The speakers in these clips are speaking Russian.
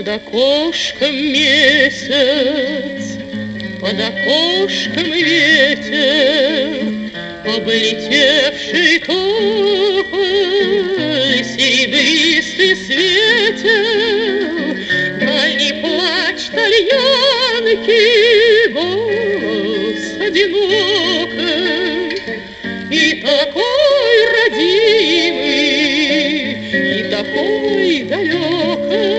Под окошком месяц, под окошком ветер, облетевший тополь серебристый светил, дальний плач тальянки, голос одинокий, и такой родимый, и такой далекий.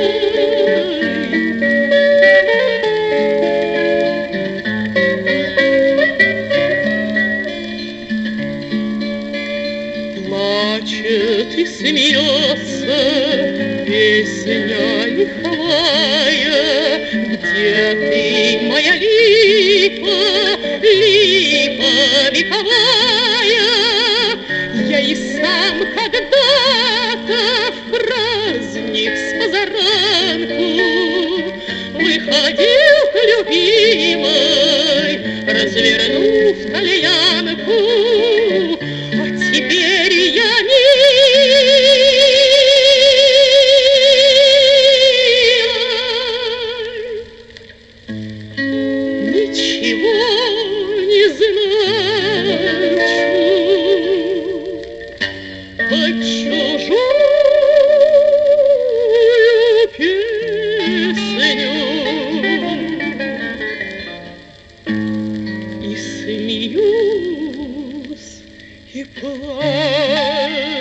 Плачет и смеется песня лиховая, где ты, моя липа, липа вековая? Я и сам когда-то в праздник с позаранку выходил к любимой, развернув тальянку. Теперь я ничего не значу под чужую песню и смеюсь, и плачу.